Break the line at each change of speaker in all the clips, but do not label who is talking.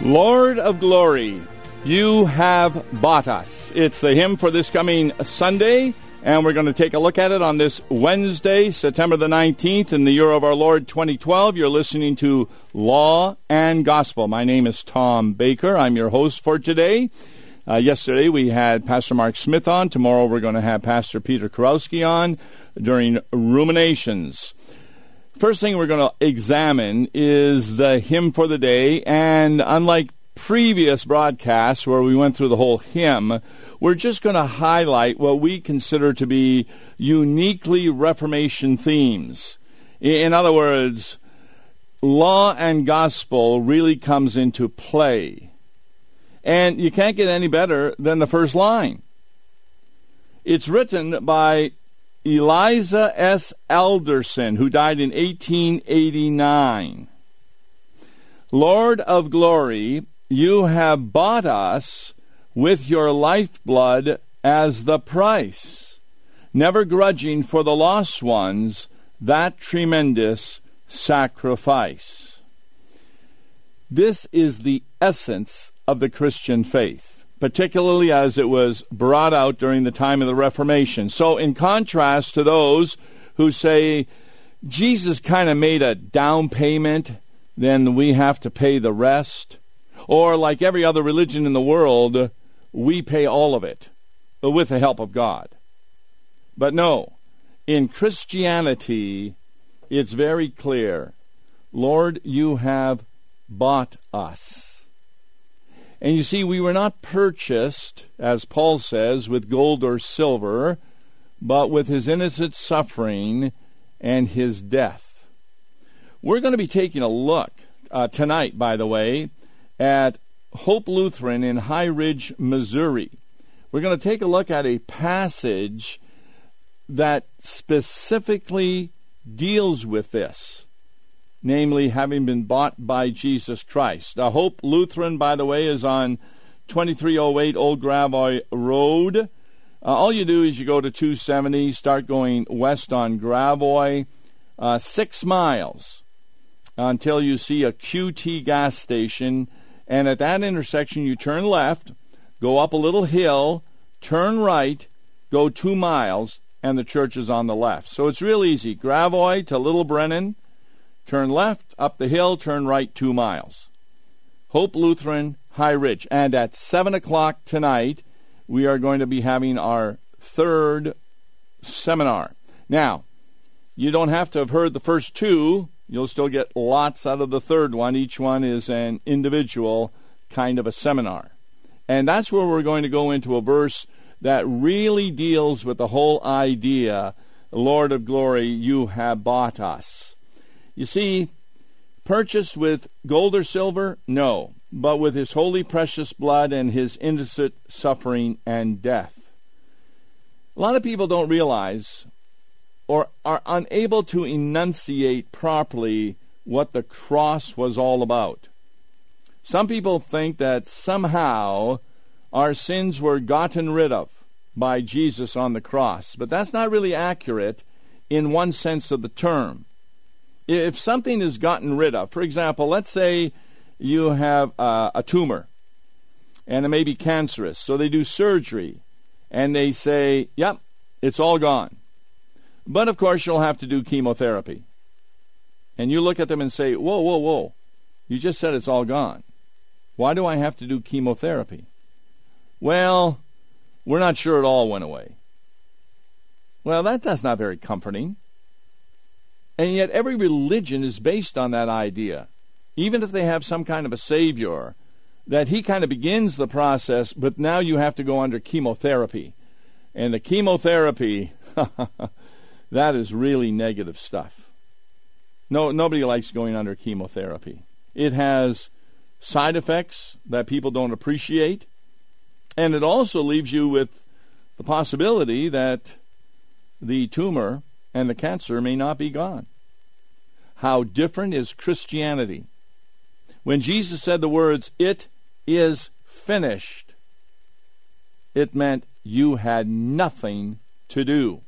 Lord of Glory, you have bought us. It's the hymn for this coming Sunday, and we're going to take a look at it on this Wednesday, September the 19th, in the year of our Lord 2012. You're listening to Law and Gospel. My name is Tom Baker. I'm your host for today. Yesterday we had Pastor Mark Smith on. Tomorrow we're going to have Pastor Peter Kurowski on during Ruminations. First thing we're going to examine is the hymn for the day, and unlike previous broadcasts where we went through the whole hymn, we're just going to highlight what we consider to be uniquely Reformation themes. In other words, law and gospel really comes into play. And you can't get any better than the first line. It's written by Eliza S. Alderson, who died in 1889. Lord of glory, you have bought us with your lifeblood as the price, never grudging for the lost ones that tremendous sacrifice. This is the essence of the Christian faith, particularly as it was brought out during the time of the Reformation. So in contrast to those who say Jesus kind of made a down payment, then we have to pay the rest, or like every other religion in the world, we pay all of it with the help of God. But no, in Christianity, it's very clear. Lord, you have bought us. And you see, we were not purchased, as Paul says, with gold or silver, but with his innocent suffering and his death. We're going to be taking a look tonight, by the way, at Hope Lutheran in High Ridge, Missouri. We're going to take a look at a passage that specifically deals with this, namely having been bought by Jesus Christ. Hope Lutheran, by the way, is on 2308 Old Gravois Road. All you do is you go to 270, start going west on Gravois, 6 miles until you see a QT gas station, and at that intersection you turn left, go up a little hill, turn right, go 2 miles, and the church is on the left. So it's real easy. Gravois to Little Brennan, turn left, up the hill, turn right 2 miles. Hope Lutheran, High Ridge. And at 7 o'clock tonight, we are going to be having our third seminar. Now, you don't have to have heard the first two. You'll still get lots out of the third one. Each one is an individual kind of a seminar. And that's where we're going to go into a verse that really deals with the whole idea, Lord of glory, you have bought us. You see, purchased with gold or silver? No, but with his holy precious blood and his innocent suffering and death. A lot of people don't realize or are unable to enunciate properly what the cross was all about. Some people think that somehow our sins were gotten rid of by Jesus on the cross, but that's not really accurate in one sense of the term. If something is gotten rid of, for example, let's say you have a tumor, and it may be cancerous, so they do surgery, and they say, yep, it's all gone. But, of course, you'll have to do chemotherapy. And you look at them and say, whoa, whoa, whoa, you just said it's all gone. Why do I have to do chemotherapy? Well, we're not sure it all went away. Well, that's not very comforting. And yet every religion is based on that idea, even if they have some kind of a savior, that he kind of begins the process, but now you have to go under chemotherapy. And the chemotherapy, that is really negative stuff. No, nobody likes going under chemotherapy. It has side effects that people don't appreciate, and it also leaves you with the possibility that the tumor and the cancer may not be gone. How different is Christianity? When Jesus said the words, "It is finished," it meant you had nothing to do.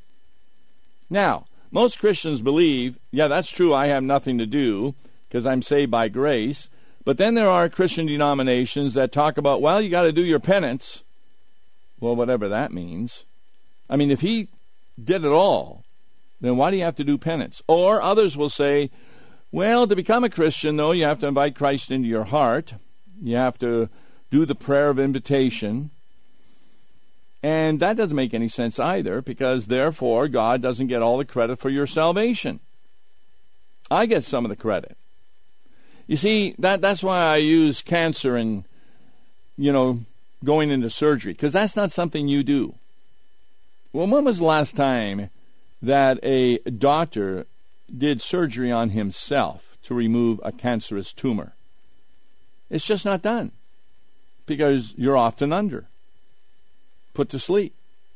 Now, most Christians believe, yeah, that's true, I have nothing to do because I'm saved by grace. But then there are Christian denominations that talk about, well, you got to do your penance. Well, whatever that means. I mean, if he did it all, then why do you have to do penance? Or others will say, well, to become a Christian, though, you have to invite Christ into your heart. You have to do the prayer of invitation. And that doesn't make any sense either, because therefore God doesn't get all the credit for your salvation. I get some of the credit. You see, that's why I use cancer and, going into surgery, because that's not something you do. Well, when was the last time that a doctor did surgery on himself to remove a cancerous tumor? It's just not done, because you're often put to sleep.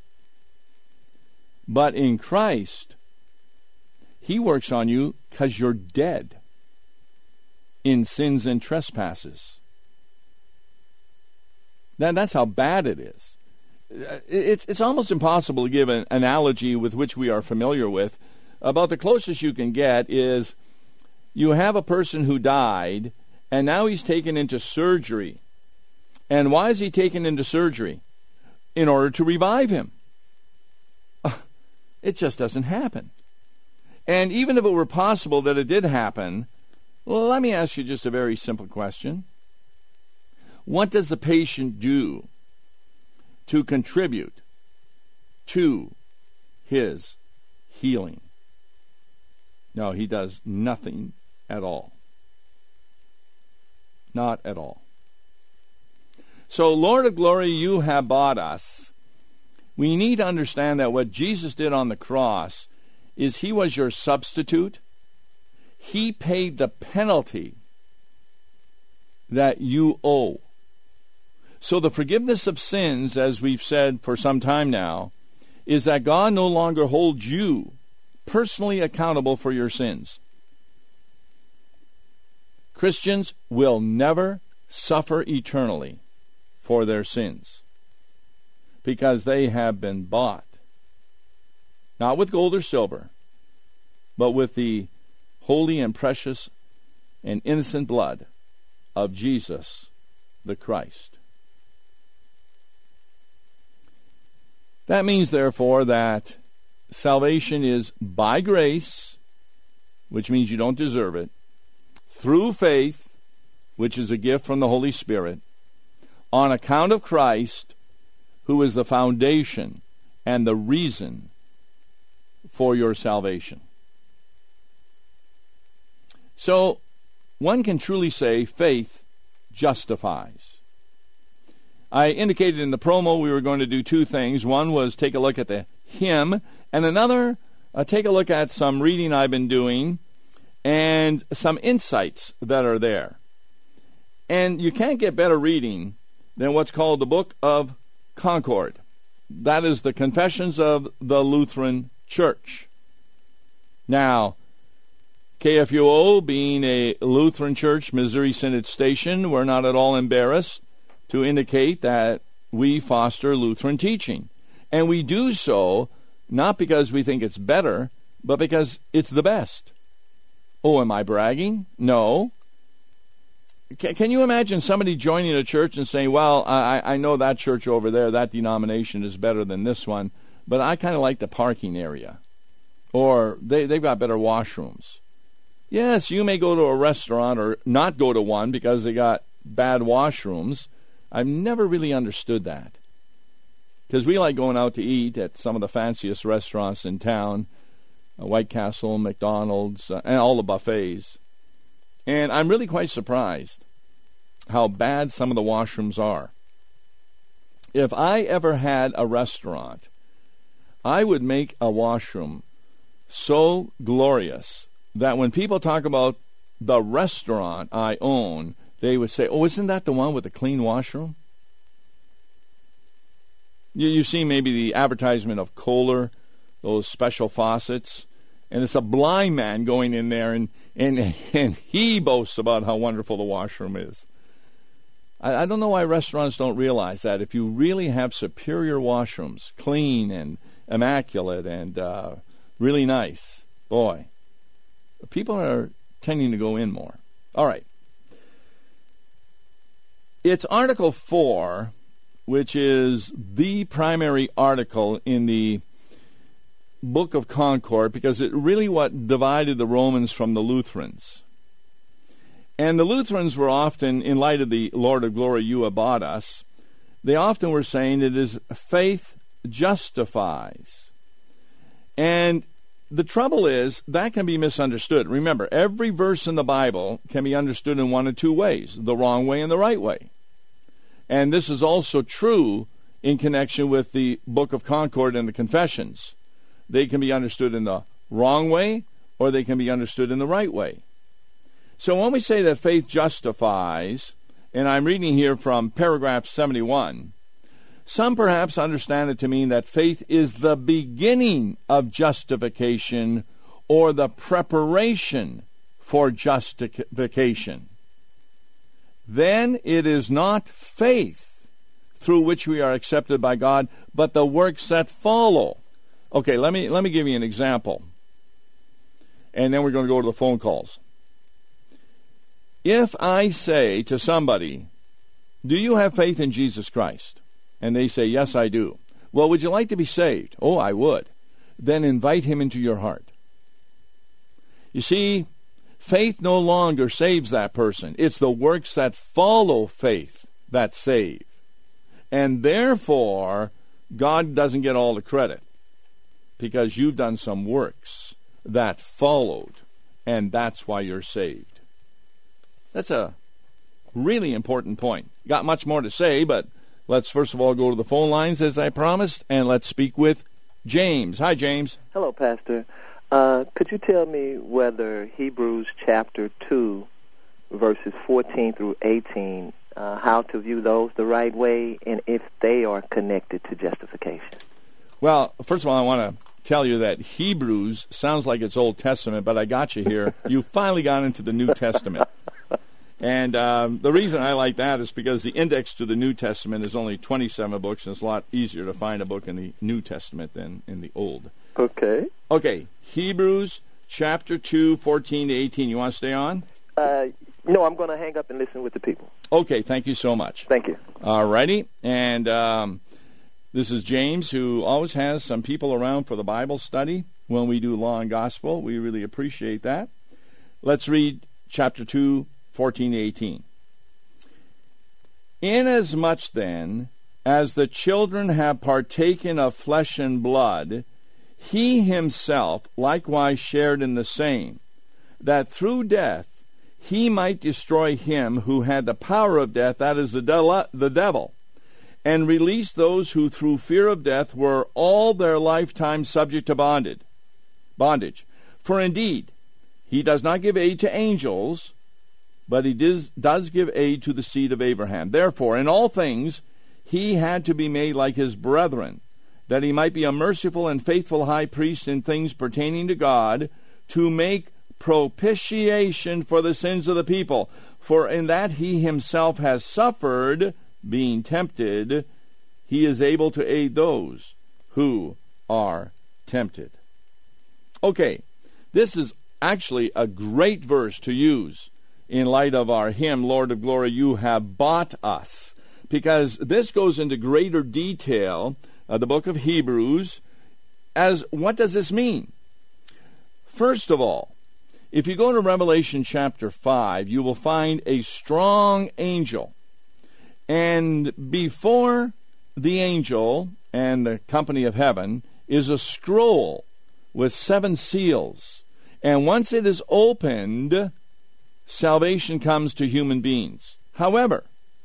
But in Christ, he works on you because you're dead in sins and trespasses. That's how bad it is. It's almost impossible to give an analogy with which we are familiar with. About the closest you can get is you have a person who died, and now he's taken into surgery. And why is he taken into surgery? In order to revive him. It just doesn't happen. And even if it were possible that it did happen, well, let me ask you just a very simple question. What does the patient do to contribute to his healing? No, he does nothing at all. Not at all. So, Lord of glory, you have bought us. We need to understand that what Jesus did on the cross is he was your substitute. He paid the penalty that you owe. So the forgiveness of sins, as we've said for some time now, is that God no longer holds you personally accountable for your sins. Christians will never suffer eternally for their sins, because they have been bought, not with gold or silver, but with the holy and precious and innocent blood of Jesus the Christ. That means, therefore, that salvation is by grace, which means you don't deserve it, through faith, which is a gift from the Holy Spirit, on account of Christ, who is the foundation and the reason for your salvation. So, one can truly say faith justifies. I indicated in the promo we were going to do two things. One was take a look at the hymn, and another, take a look at some reading I've been doing and some insights that are there. And you can't get better reading than what's called the Book of Concord. That is the Confessions of the Lutheran Church. Now, KFUO, being a Lutheran Church, Missouri Synod station, we're not at all embarrassed to indicate that we foster Lutheran teaching. And we do so not because we think it's better, but because it's the best. Oh, am I bragging? No. Can you imagine somebody joining a church and saying, well, I know that church over there, that denomination is better than this one, but I kind of like the parking area. Or they've got better washrooms. Yes, you may go to a restaurant or not go to one because they got bad washrooms. I've never really understood that. Because we like going out to eat at some of the fanciest restaurants in town, White Castle, McDonald's, and all the buffets. And I'm really quite surprised how bad some of the washrooms are. If I ever had a restaurant, I would make a washroom so glorious that when people talk about the restaurant I own, they would say, oh, isn't that the one with the clean washroom? You see maybe the advertisement of Kohler, those special faucets, and it's a blind man going in there, and he boasts about how wonderful the washroom is. I don't know why restaurants don't realize that. If you really have superior washrooms, clean and immaculate and really nice, boy, people are tending to go in more. All right. It's Article 4, which is the primary article in the Book of Concord, because it really what divided the Romans from the Lutherans. And the Lutherans were often, in light of the Lord of Glory, you abhorred us, they often were saying it is faith justifies. And the trouble is, that can be misunderstood. Remember, every verse in the Bible can be understood in one of two ways, the wrong way and the right way. And this is also true in connection with the Book of Concord and the Confessions. They can be understood in the wrong way, or they can be understood in the right way. So when we say that faith justifies, and I'm reading here from paragraph 71, some perhaps understand it to mean that faith is the beginning of justification or the preparation for justification. Then it is not faith through which we are accepted by God, but the works that follow. Okay, let me give you an example. And then we're going to go to the phone calls. If I say to somebody, do you have faith in Jesus Christ? And they say, yes, I do. Well, would you like to be saved? Oh, I would. Then invite him into your heart. You see, faith no longer saves that person. It's the works that follow faith that save. And therefore, God doesn't get all the credit, because you've done some works that followed, and that's why you're saved. That's a really important point. Got much more to say, but let's first of all go to the phone lines as I promised, and let's speak with James. Hi, James.
Hello, Pastor. Could you tell me whether Hebrews chapter 2, verses 14 through 18, how to view those the right way, and if they are connected to justification?
Well, first of all, I want to tell you that Hebrews sounds like it's Old Testament, but I got you here. You finally got into the New Testament. And the reason I like that is because the index to the New Testament is only 27 books, and it's a lot easier to find a book in the New Testament than in the Old.
Okay.
Okay, Hebrews chapter 2, 14 to 18. You want to stay on?
No, I'm going to hang up and listen with the people.
Okay, thank you so much.
Thank you.
All righty. And this is James, who always has some people around for the Bible study when we do Law and Gospel. We really appreciate that. Let's read chapter 2, 14 to 18. Inasmuch then as the children have partaken of flesh and blood, he himself likewise shared in the same, that through death he might destroy him who had the power of death, that is the devil, and release those who through fear of death were all their lifetime subject to bondage. For indeed, he does not give aid to angels, but he does give aid to the seed of Abraham. Therefore, in all things, he had to be made like his brethren, that he might be a merciful and faithful high priest in things pertaining to God, to make propitiation for the sins of the people. For in that he himself has suffered, being tempted, he is able to aid those who are tempted. Okay, this is actually a great verse to use in light of our hymn, Lord of Glory, you have bought us. Because this goes into greater detail, the book of Hebrews, as what does this mean? First of all, if you go to Revelation chapter 5, you will find a strong angel. And before the angel and the company of heaven is a scroll with 7 seals. And once it is opened, salvation comes to human beings. However,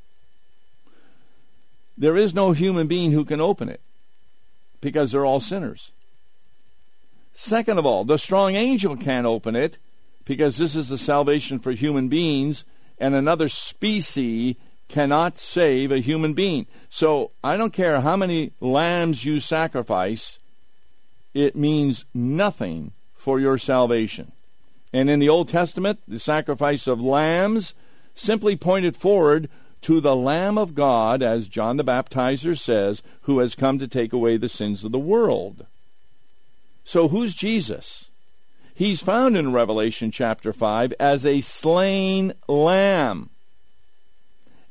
there is no human being who can open it, because they're all sinners. Second of all, the strong angel can't open it, because this is the salvation for human beings, and another species cannot save a human being. So I don't care how many lambs you sacrifice, it means nothing for your salvation. And in the Old Testament, the sacrifice of lambs simply pointed forward to the Lamb of God, as John the Baptizer says, who has come to take away the sins of the world. So who's Jesus? He's found in Revelation chapter 5 as a slain lamb.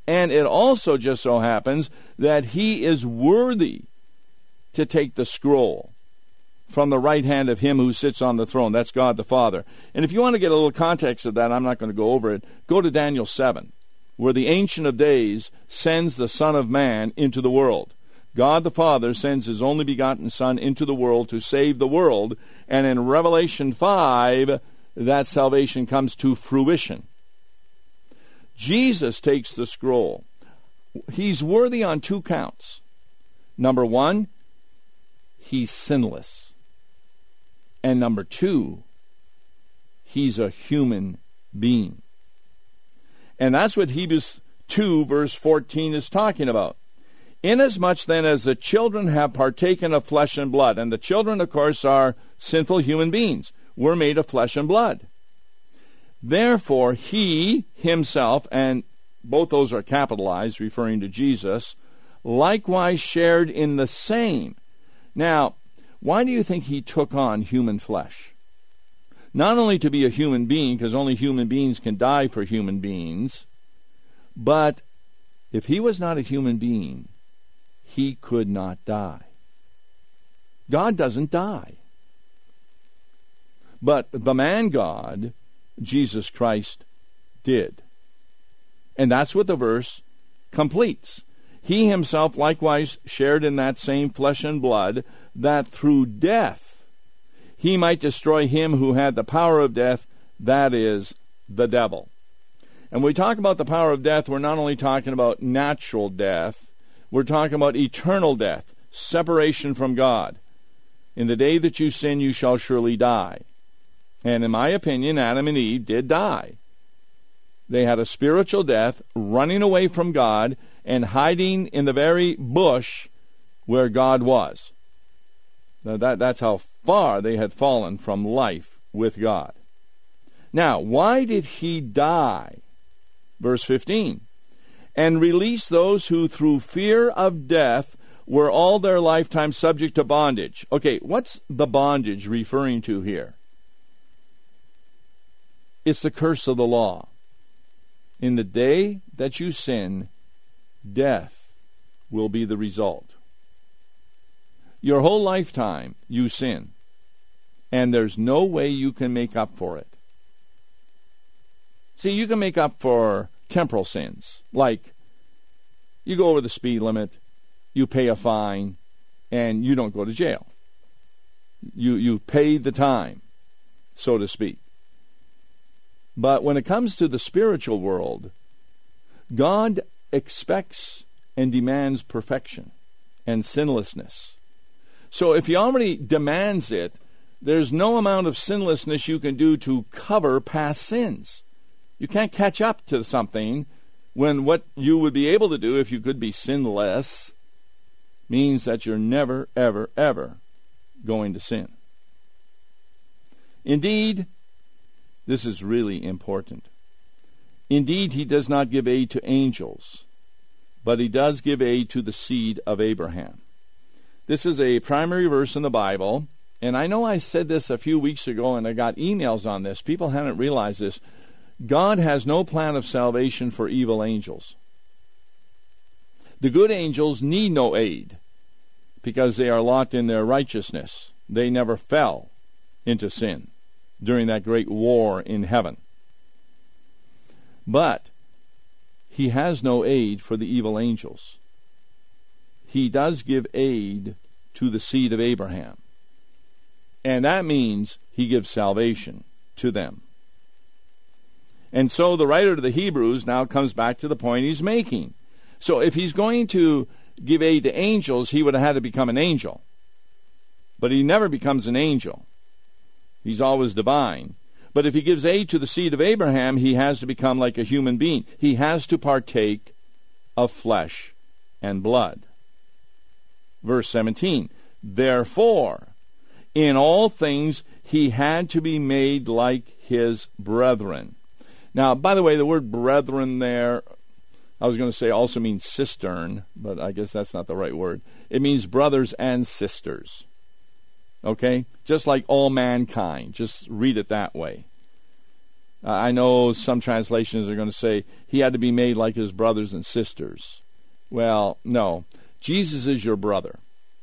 And it also just so happens that he is worthy to take the scroll from the right hand of him who sits on the throne. That's God the Father. And if you want to get a little context of that, I'm not going to go over it. Go to Daniel 7, where the Ancient of Days sends the Son of Man into the world. God the Father sends his only begotten Son into the world to save the world. And in Revelation 5, that salvation comes to fruition. Jesus takes the scroll. He's worthy on two counts. Number one, he's sinless. And number two, he's a human being. And that's what Hebrews 2, verse 14 is talking about. Inasmuch then as the children have partaken of flesh and blood, and the children, of course, are sinful human beings. We're made of flesh and blood. Therefore, he himself, and both those are capitalized, referring to Jesus, likewise shared in the same. Now, why do you think he took on human flesh? Not only to be a human being, because only human beings can die for human beings, but if he was not a human being, he could not die. God doesn't die. But the man God, Jesus Christ, did. And that's what the verse completes. He himself likewise shared in that same flesh and blood, that through death he might destroy him who had the power of death, that is, the devil. And when we talk about the power of death, we're not only talking about natural death, we're talking about eternal death, separation from God. In the day that you sin, you shall surely die. And in my opinion, Adam and Eve did die. They had a spiritual death, running away from God and hiding in the very bush where God was. Now that's how far they had fallen from life with God. Now, why did he die? Verse 15. And release those who through fear of death were all their lifetime subject to bondage. Okay, what's the bondage referring to here? It's the curse of the law. In the day that you sin, death will be the result. Your whole lifetime you sin, and there's no way you can make up for it. See, you can make up for temporal sins, like you go over the speed limit, you pay a fine, and you don't go to jail. You paid the time, so to speak. But when it comes to the spiritual world, God expects and demands perfection and sinlessness. So if he already demands it, there's no amount of sinlessness you can do to cover past sins. You can't catch up to something when what you would be able to do if you could be sinless means that you're never, ever, ever going to sin. Indeed, this is really important. Indeed, he does not give aid to angels, but he does give aid to the seed of Abraham. This is a primary verse in the Bible, and I know I said this a few weeks ago, and I got emails on this. People haven't realized this. God has no plan of salvation for evil angels. The good angels need no aid because they are locked in their righteousness. They never fell into sin during that great war in heaven. But he has no aid for the evil angels. He does give aid to the seed of Abraham. And that means he gives salvation to them. And so the writer to the Hebrews now comes back to the point he's making. So if he's going to give aid to angels, he would have had to become an angel. But he never becomes an angel. He's always divine. But if he gives aid to the seed of Abraham, he has to become like a human being. He has to partake of flesh and blood. Verse 17, therefore, in all things he had to be made like his brethren. Now, by the way, the word brethren there, I was going to say also means cistern, but I guess that's not the right word. It means brothers and sisters. Okay? Just like all mankind. Just read it that way. I know some translations are going to say he had to be made like his brothers and sisters. Well, no. Jesus is your brother.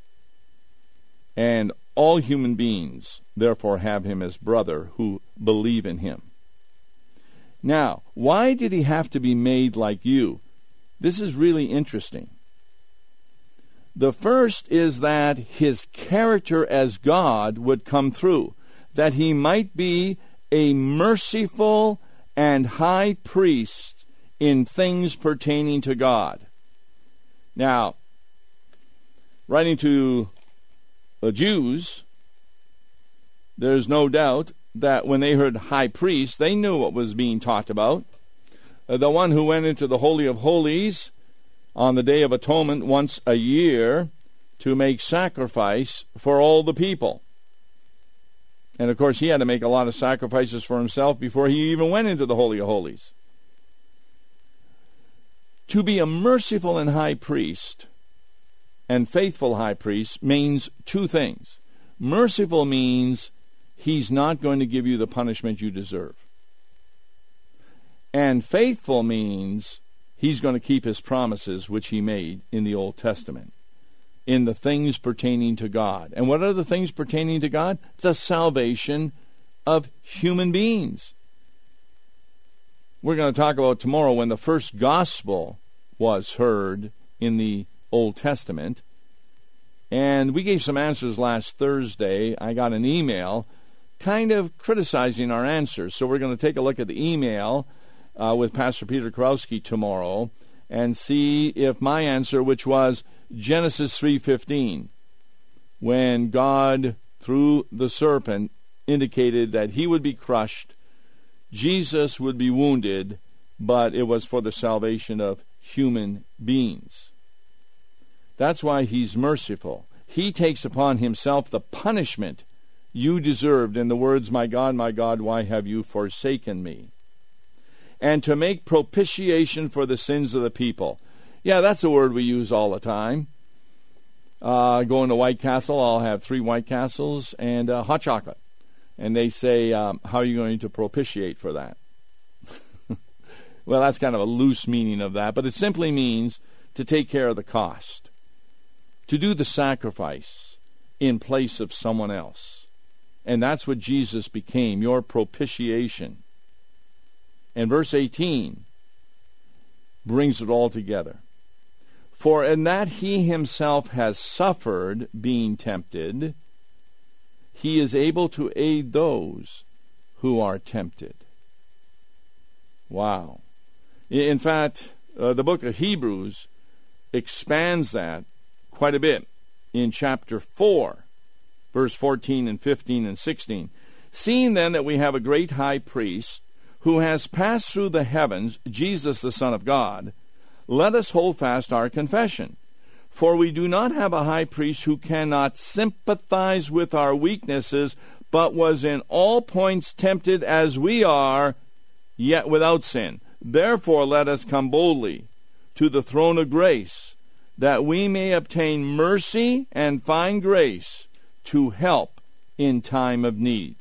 And all human beings, therefore, have him as brother who believe in him. Now, why did he have to be made like you? This is really interesting. The first is that his character as God would come through, that he might be a merciful and high priest in things pertaining to God. Now, writing to the Jews, there's no doubt that when they heard high priest, they knew what was being talked about. The one who went into the Holy of Holies on the Day of Atonement once a year to make sacrifice for all the people. And of course, he had to make a lot of sacrifices for himself before he even went into the Holy of Holies. To be a merciful and high priest and faithful high priest means two things. Merciful means he's not going to give you the punishment you deserve. And faithful means he's going to keep his promises which he made in the Old Testament, in the things pertaining to God. And what are the things pertaining to God? The salvation of human beings. We're going to talk about tomorrow when the first gospel was heard in the Old Testament. And we gave some answers last Thursday. I got an email kind of criticizing our answers. So we're going to take a look at the email with Pastor Peter Kurowski tomorrow and see if my answer, which was Genesis 3:15, when God, through the serpent, indicated that he would be crushed, Jesus would be wounded, but it was for the salvation of human beings. That's why he's merciful. He takes upon himself the punishment you deserved in the words, my God, why have you forsaken me? And to make propitiation for the sins of the people. Yeah, that's a word we use all the time. Going to White Castle, I'll have 3 White Castles and hot chocolate. And they say, how are you going to propitiate for that? Well, that's kind of a loose meaning of that, but it simply means to take care of the cost, to do the sacrifice in place of someone else. And that's what Jesus became, your propitiation. And verse 18 brings it all together. For in that he himself has suffered being tempted, he is able to aid those who are tempted. Wow. In fact, the book of Hebrews expands that quite a bit in chapter 4, verse 14 and 15 and 16. Seeing then that we have a great high priest who has passed through the heavens, Jesus the Son of God, let us hold fast our confession. For we do not have a high priest who cannot sympathize with our weaknesses, but was in all points tempted as we are, yet without sin. Therefore let us come boldly to the throne of grace, that we may obtain mercy and find grace to help in time of need.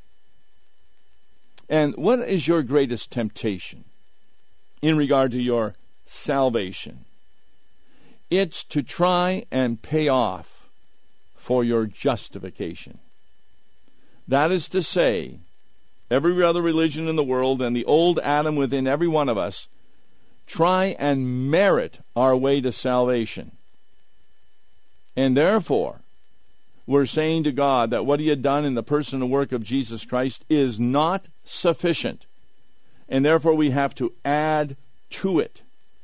And what is your greatest temptation in regard to your salvation? It's to try and pay off for your justification. That is to say, every other religion in the world and the old Adam within every one of us try and merit our way to salvation. And therefore, we're saying to God that what he had done in the person and work of Jesus Christ is not sufficient. And therefore we have to add to it.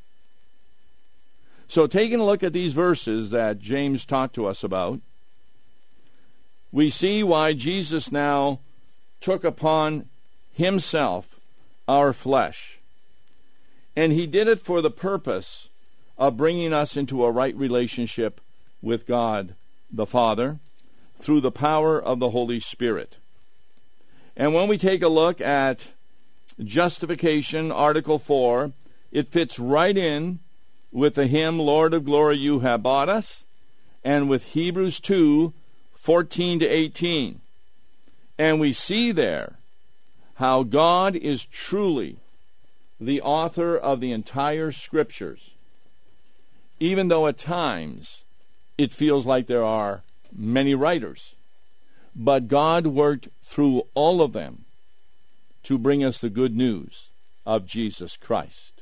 So taking a look at these verses that James talked to us about, we see why Jesus now took upon himself our flesh. And he did it for the purpose of bringing us into a right relationship with God the Father through the power of the Holy Spirit. And when we take a look at justification, Article 4, it fits right in with the hymn, Lord of Glory, you have bought us, and with Hebrews 2, 14 to 18. And we see there how God is truly the author of the entire Scriptures, even though at times it feels like there are many writers. But God worked through all of them to bring us the good news of Jesus Christ.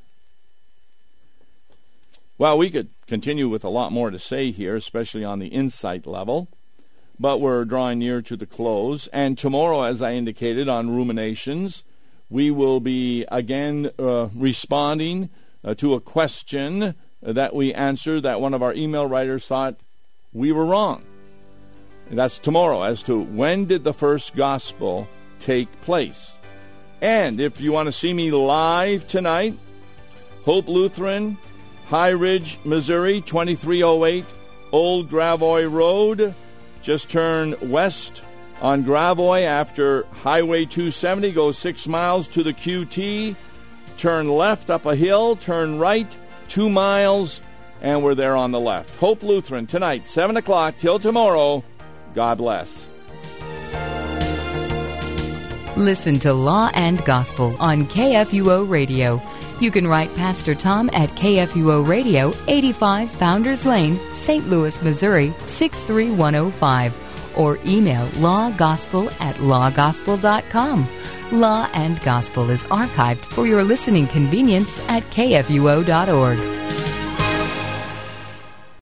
Well, we could continue with a lot more to say here, especially on the insight level, but we're drawing near to the close. And tomorrow, as I indicated on Ruminations, we will be again responding to a question that we answered that one of our email writers thought we were wrong. And that's tomorrow, as to when did the first gospel take place. And if you want to see me live tonight, Hope Lutheran, High Ridge, Missouri, 2308 Old Gravois Road. Just turn west on Gravois after Highway 270. Go 6 miles to the QT. Turn left up a hill. Turn right 2 miles, and we're there on the left. Hope Lutheran tonight, 7 o'clock. Till tomorrow. God bless.
Listen to Law and Gospel on KFUO Radio. You can write Pastor Tom at KFUO Radio, 85 Founders Lane, St. Louis, Missouri, 63105. Or email lawgospel@lawgospel.com. Law and Gospel is archived for your listening convenience at KFUO.org.